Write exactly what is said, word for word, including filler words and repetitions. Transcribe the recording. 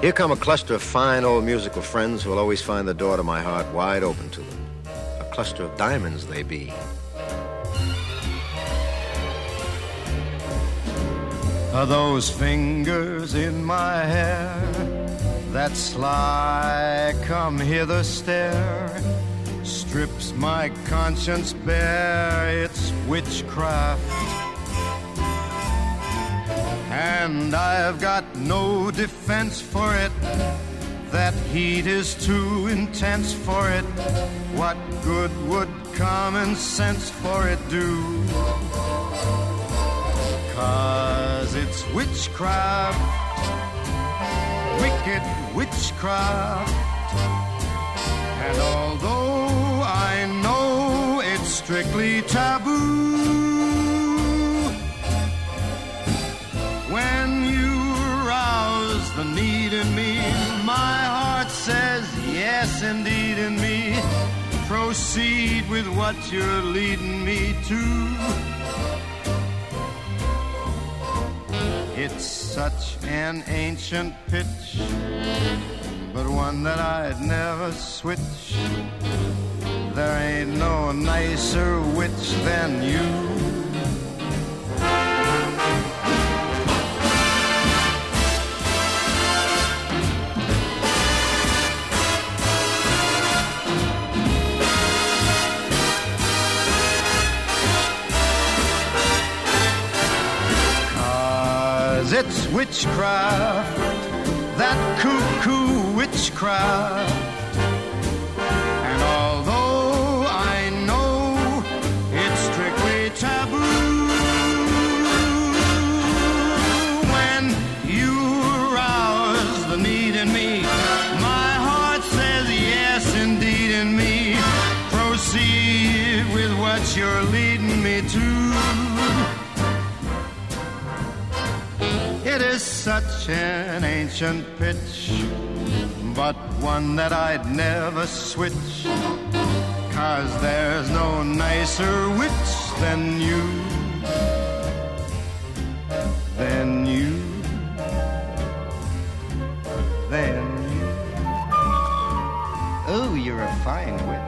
Here come a cluster of fine old musical friends who will always find the door to my heart wide open to them. A cluster of diamonds they be. Are those fingers in my hair that sly come hither stare strips my conscience bare, it's witchcraft. And I've got no defense for it. That heat is too intense for it. What good would common sense for it do? 'Cause it's witchcraft, wicked witchcraft. And although I know it's strictly taboo, when you rouse the need in me, my heart says yes indeed in me. Proceed with what you're leading me to. It's such an ancient pitch, but one that I'd never switch. There ain't no nicer witch than you. It's witchcraft, that cuckoo witchcraft. And although I know it's strictly taboo, when you rouse the need in me, my heart says yes indeed in me. Proceed with what you're leading me to. It is such an ancient pitch, but one that I'd never switch. 'Cause there's no nicer witch than you, than you, than you. Oh, you're a fine witch.